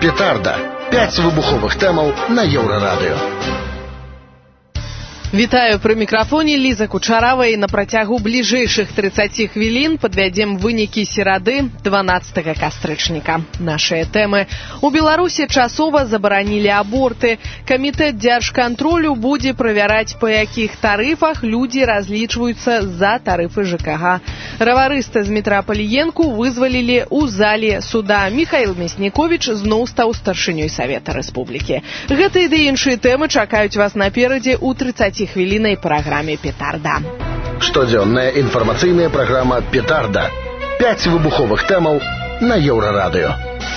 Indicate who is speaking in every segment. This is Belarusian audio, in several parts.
Speaker 1: Петарда. 5 выбуховых тэмаў на Еўрарадыё.
Speaker 2: Вітаю, пры мікрафоне Ліза Кучарава, і на працягу бліжэйшых 30 хвілін падвядзем вынікі серады 12 кастрычніка. Нашыя тэмы. У Беларусі часова забаранілі аборты. Камітэт дзяржкантролю будзе правяраць, па якіх тарыфах людзі разлічваюцца за тарыфы ЖКХ. Раварыста з метра Паліенку вызвалілі ў зале суда. Міхаіл Мясніковіч зноў стаў старшынёй Савета Рэспублікі. Гэтыя ды іншыя тэмы чакаюць вас наперадзе ў 30 хвілінай праграме «Петарда».
Speaker 1: Штодзённая інфармацыйная праграма «Петарда». 5 выбуховых тэмаў на Еўрарадыё.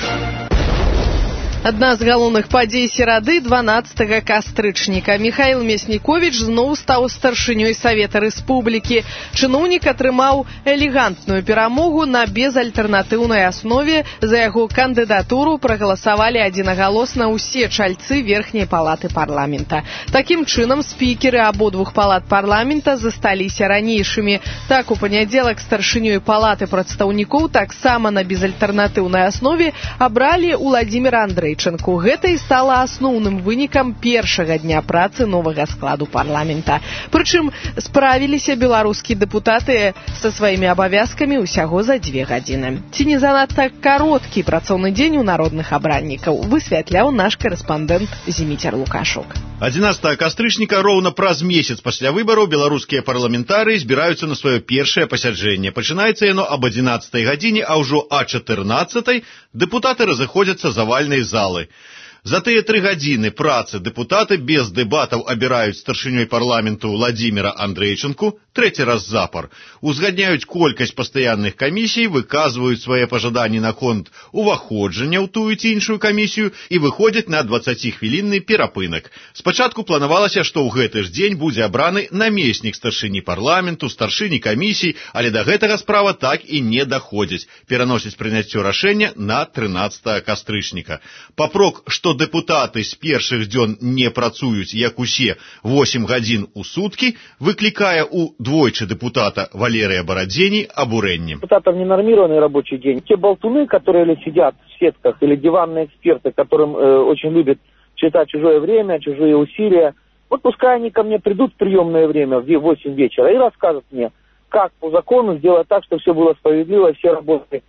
Speaker 2: Адна з галоўных падзей серады 12 кастрычніка. Міхаіл Мясніковіч зноў стаў старшынёй Савета Рэспублікі. Чыноўнік атрымаў элегантную перамогу на безальтэрнатыўнай аснове. За яго кандыдатуру прагаласавалі адзінагалосна ўсе чальцы верхняй палаты парламента. Такім чынам, спікеры абодвух палат парламента засталіся ранейшымі. Так, у панядзелак старшынёй палаты прадстаўнікоў таксама на безальтэрнатыўнай аснове абралі Уладзіміра Андрэй. Гэта і стала асноўным вынікам першага дня працы новага складу парламента. Прычым справіліся беларускія дэпутаты са сваімі абавязкамі ўсяго за 2 гадзіны. Ці не занадта кароткі працоўны дзень у народных абраннікаў, высвятляў наш карэспандэнт Зіміцер Лукашук.
Speaker 3: 11 кастрычніка, роўна праз месяц пасля выбараў, беларускія парламентарыі збіраюцца на сваё першае пасяджэнне. Пачынаецца яно аб 11 гадзіне, а ўжо а 14 дэпутаты разыходзяцца з авальнай залы. За тыя 3 гадзіны працы дэпутаты без дэбатаў абіраюць старшынёй парламенту Владзіміра Андрэйчанку 3 раз запар, узгадняюць колькасць пастаянных камісій, выказваюць свае пажаданні наконт уваходжання ў тую ці іншую камісію і выходзяць на 20-хвілінны перапынак. Спачатку планавалася, што ў гэты ж дзень будзе абраны намеснік старшыні парламенту, старшыні камісій, але да гэтага справа так і не даходзіць. Пераносяць прыняццё рашэння на 13 кастрычніка. Папрок, што дэпутаты з першых дзён не працуюць, як усе, 8 гадзін у суткі, выклікае у двойчы депутата Валерия Бородени обурение.
Speaker 4: Депутатов ненормированный рабочий день. Те болтуны, которые сидят в сетках, или диванные эксперты, которым очень любят читать чужое время, чужие усилия, вот пускай они ко мне придут в приемное время в 8 вечера и расскажут мне, как по закону сделать так, чтобы все было справедливо, все работали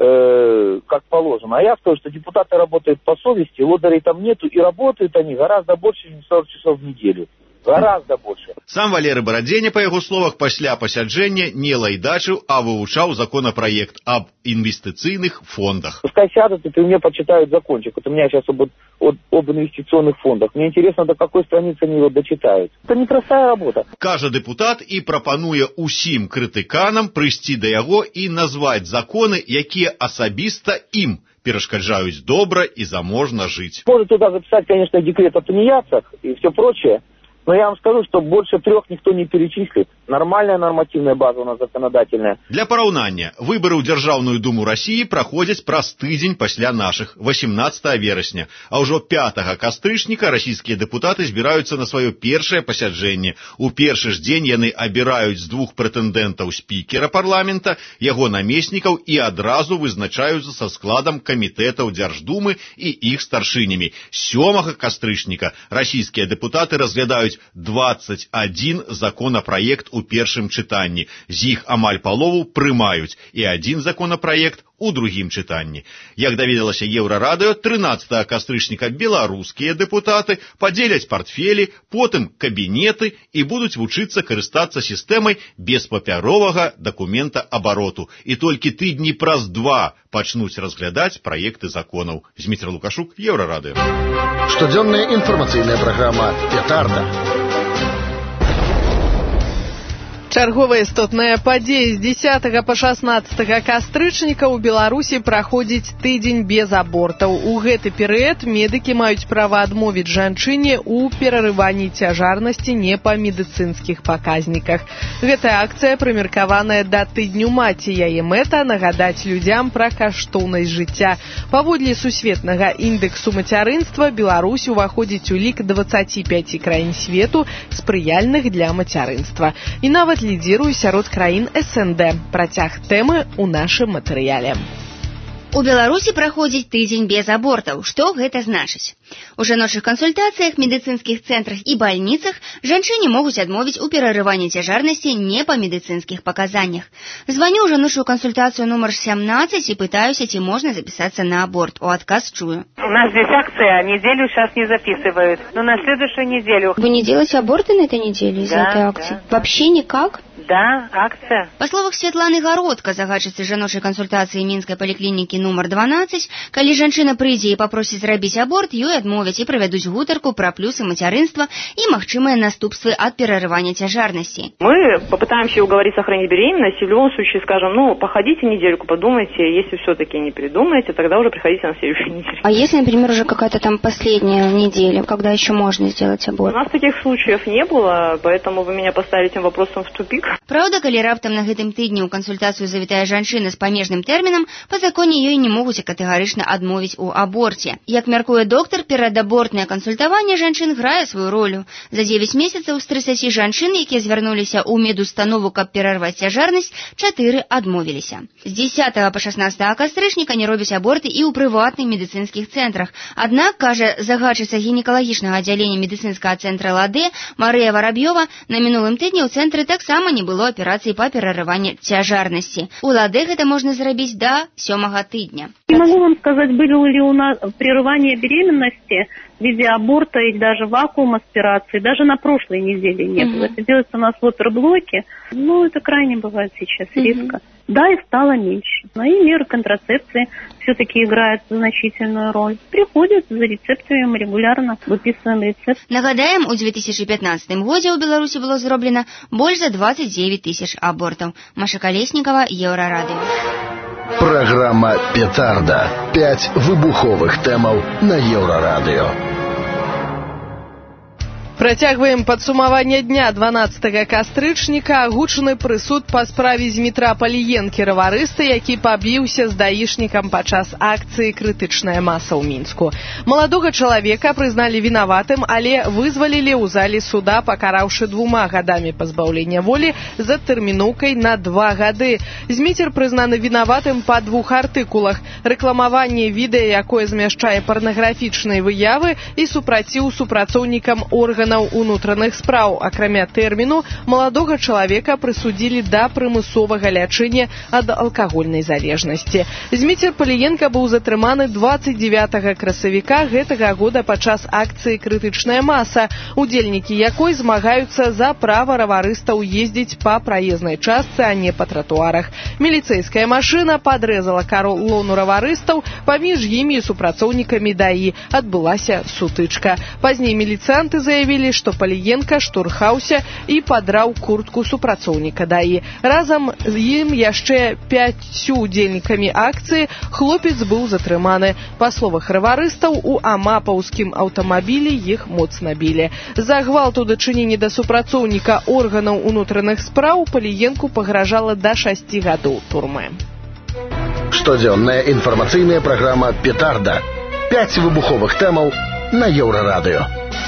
Speaker 4: как положено. А я скажу, что депутаты работают по совести, лодырей там нету, и работают они гораздо больше, чем 40 часов в неделю. Гораздо больше.
Speaker 3: Сам Валерий Бородени, по его словах, пасля пасяджэння не лайдачыў, а вывучаў законопроект об инвестиционных фондах.
Speaker 4: Пускай сядут и при мне почитают закончик. Вот у меня сейчас об инвестиционных фондах. Мне интересно, до какой страницы они его дочитают. Это непростая работа.
Speaker 3: Кажа депутат і прапануе усім крытыканам прыйсці да яго і назваць законы, якія асабіста ім перашкаджаюць добра і заможна жыць.
Speaker 4: Может туда записать, конечно, декрет о тунеядцах и все прочее. Но я вам скажу, что больше 3 никто не перечислит. Нормальная нормативная база у нас законодательная.
Speaker 3: Для параўнання, выборы ў Дзяржаўную думу России праходзяць праз тыдзень пасля нашых, 18 верасня. А ўжо 5 кастрычніка расійскія дэпутаты збіраюцца на сваё першае пасяджэнне. У першы ж дзень яны абіраюць з 2 прэтэндэнтаў спікера парламента, яго намеснікаў і адразу вызначаюцца са складам камітэтаў Дзярждумы і іх старшынямі. 7 кастрычніка расійскія дэпутаты разглядаюць 21 законопроект у першым чытанні. З іх амаль палову прымаюць і 1 законопроект у другім чытанні. Як даведалася Еўрарадыё, 13 кастрычніка беларускія дэпутаты падзеляць партфелі, потым кабінеты і будуць вучыцца карыстацца сістэмай беспапяровага дакумента абароту. І толькі тыдні праз 2 пачнуць разглядаць праекты законаў. Зіміцер Лукашук, Еўрарадыё.
Speaker 1: Штодзённая інфармацыйная праграма «Петарда».
Speaker 2: Чарговая істотная падзея з 10 па 16 кастрычніка ў Беларусі праходзіць тыдзень без абортаў. У гэты перыяд медыкі маюць права адмовіць жанчыне ў перарыванні цяжарнасці не па медыцынскіх паказніках. Гэтая акцыя прымеркаваная да тыдню маці. Яе мэта нагадаць людзям пра каштоўнасць жыцця. Паводле сусветнага індэксу мацярынства Беларусь уваходзіць у лік 25 краін свету спрыяльных для мацярынства. І нават лідзіруе сярод краін СНД. Працяг тэмы ў нашым матэрыяле.
Speaker 5: У Беларусі праходзіць тыдзень без абортаў. Што гэта значыць? У жаночых кансультацыях, медыцынскіх цэнтрах і бальніцах жанчыне могуць адмовіць у перарыванні цяжарнасці не па медыцынскіх паказаннях. Званю ў жаночую кансультацыю нумар 17 и пытаюсь, ці можно записаться на аборт. У отказ чую.
Speaker 6: У нас здесь акция, неделю сейчас не записывают, но на следующую неделю.
Speaker 5: Вы не делаете аборты на этой неделе из-за этой акции? Да. Вообще никак?
Speaker 6: Да, акция.
Speaker 5: Па словах Святланы Гародка, загадчыцы жаночай кансультацыі мінскай паліклінікі нумар 12, калі жанчына прыйдзе і папросіць зрабіць аборт, ёй адмовяць і правядуць гутарку пра плюсы мацярынства і магчымыя наступствы ад перарывання цяжарнасці.
Speaker 6: Мы попытаемся уговорить сохранить беременность, и в любом случае скажем, походите недельку, подумайте, если все-таки не передумаете, тогда уже приходите на следующую неделю.
Speaker 5: А если, например, уже какая-то там последняя неделя, когда еще можно сделать аборт?
Speaker 6: У нас таких случаев не было, поэтому вы меня поставили этим вопросом в тупик.
Speaker 5: Праўда, калі раптам на гэтым тыдні ў кансультацыю завітае жанчына з памежным тэрмінам, па законе ёй не могуць катэгарычна адмовіць у аборце. Як мяркуе доктар, перадабортнае кансультаванне жанчын грае сваю ролю. За 9 месяцаў з 30 жанчын, якія звярнуліся ў медустанову, каб перарваць цяжарнасць, 4 адмовіліся. З 10 па 16 кастрычніка не робяць аборты і ў прыватных медыцынскіх цэнтрах. Аднак, кажа загадчыца гінекалагічнага аддзялення медыцынскага цэнтра «Ладэ» Марыя Вараб'ёва, на мінулым тыдні ў цэнтры таксама не было операции по перерыванию цяжарности. У ладе это можно зрабіць до 7-го тыдня.
Speaker 7: Не могу вам сказать, было ли у нас прерывание беременности в виде аборта и даже вакуум аспирации. Даже на прошлой неделе не было. Это делается у нас в оперблоке. Это крайне бывает сейчас редко. Да, их стало меньше. Но и меры контрацепции все-таки играют значительную роль. Приходят за рецептами, мы регулярно выписываем рецепт.
Speaker 5: Нагадаем, у 2015 годзе ў Беларусі было зроблена больш за 29 тысяч абортаў. Маша Колесникова, Еўрарадыё.
Speaker 1: Программа «Петарда». 5 выбуховых тэмаў на Еўрарадыё.
Speaker 2: Працягваем падсумаванне дня 12 кастрычніка. Агучаны прысуд па справе Змітра Паліенкі, раварыста, які пабіўся з даішнікам падчас акцыі «Крытычная маса» ў Мінску. Маладога чалавека прызналі вінаватым, але вызвалілі ў зале суда, пакараўшы 2 гадамі пазбаўлення волі за тэрміноўкай на 2 гады. Зміцер прызнаны вінаватым па 2 артыкулах: рэкламаванне відэа, якое змяшчае парнаграфічныя выявы, і супраціў супрацоўнікам органаў унутраных спраў. Акрамя тэрміну, маладога чалавека прысудзілі да прымусовага лячэння ад алкагольнай залежнасці. Зміцер Паліенка быў затрыманы 29 красавіка гэтага года падчас акцыі «Крытычная маса», удзельнікі якой змагаюцца за права раварыстаў ездзіць па праезнай частцы, а не па тратуарах. Міліцэйская машына падрэзала калону раварыстаў, паміж імі і супрацоўнікамі ДАІ адбылася сутычка. Пазней міліцыянты заявілі, што Паліенка штурхаўся і падраў куртку супрацоўніка ДАІ. Разам з ім яшчэ 5 удзельнікамі акцыі хлопец быў затрыманы. Па словах раварыстаў, у амапаўскім аўтамабілі іх моцна білі. За гвалт у дачыненні да супрацоўніка органаў унутраных спраў Паліенку пагражала да 6 гадоў турмы.
Speaker 1: Штодзённая інфармацыйная праграма «Петарда». 5 выбуховых тэмаў на Еўрарадыё.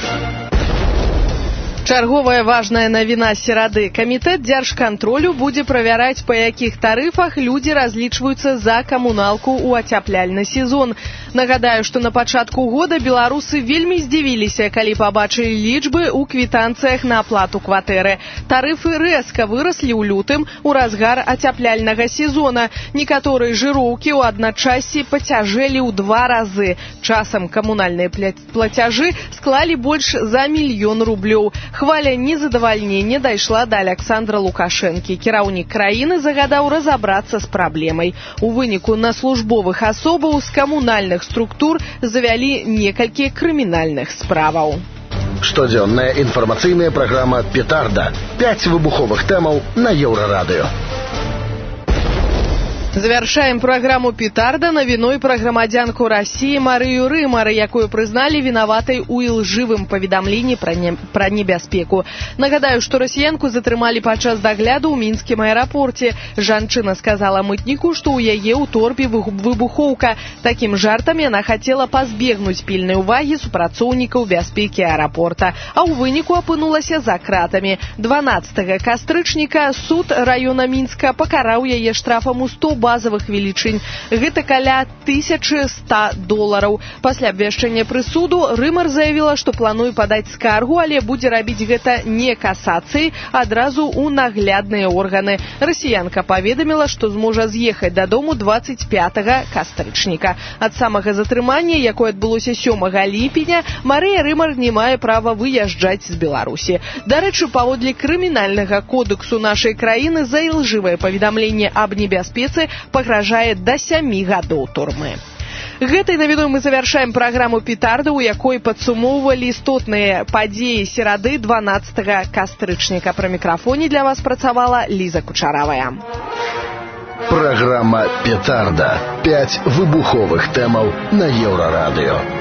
Speaker 2: Чарговая важная навіна серады. Камітэт дзяржкантролю будзе правяраць, па якіх тарыфах людзі разлічваюцца за камуналку ў ацяпляльны сезон. Нагадаю, што на пачатку года беларусы вельмі здзівіліся, калі пабачылі лічбы ў квітанцыях на аплату кватэры. Тарыфы рэзка выраслі ў лютым у разгар ацяпляльнага сезона. Некаторыя жыроўкі ў адначасці пацяжэлі ў 2 разы. Часам камунальныя плацяжы склалі больш за 1 мільён рублёў. Хваля незадавальнення дайшла да Александра Лукашэнкі. Кіраўнік краіны загадаў разабрацца з праблемай. У выніку на службовых асобаў з камунальных структур завялі некалькі крымінальных справаў.
Speaker 1: Штодзённая інфармацыйная праграма «Петарда». 5 выбуховых тэмаў на Еўрарадыё.
Speaker 2: Завяршаем праграму «Петарда» навіной пра грамадзянку Расіі Марыю Рымар, якую прызналі вінаватай у ілжывым паведамленні пра небяспеку. Нагадаю, што расіянку затрымалі падчас дагляду ў мінскім аэрапорце. Жанчына сказала мытніку, што ў яе ў торбе выбухоўка. Такім жартам яна хацела пазбегнуць пільнай увагі супрацоўнікаў бяспекі аэрапорта, а ў выніку апынулася за кратамі. 12 кастрычніка суд раёна Мінска пакараў яе штрафам у 100 базавых велічынь. Гэта каля $1100. Пасля абвяшчэння прысуду Рымар заявіла, што плануе падаць скаргу, але будзе рабіць гэта не касацыяй, адразу ў наглядныя органы. Расіянка паведаміла, што зможа з'ехаць дадому 25 кастрычніка. Ад самага затрымання, якое адбылося 7 ліпеня, Марыя Рымар не мае права выязджаць з Беларусі. Дарэчы, паводле крымінальнага кодексу нашай краіны за ілжывае паведамленне аб небяспецы пагражае да 7 гадоў турмы. Гэтай навіной мы завяршаем праграму «Петарда», у якой падсумоўвалі істотныя падзеі серады 12 кастрычніка. Пры мікрафоне для вас працавала Ліза Кучаравая.
Speaker 1: Программа «Петарда». 5 выбуховых тэмаў на Еўрарадыё.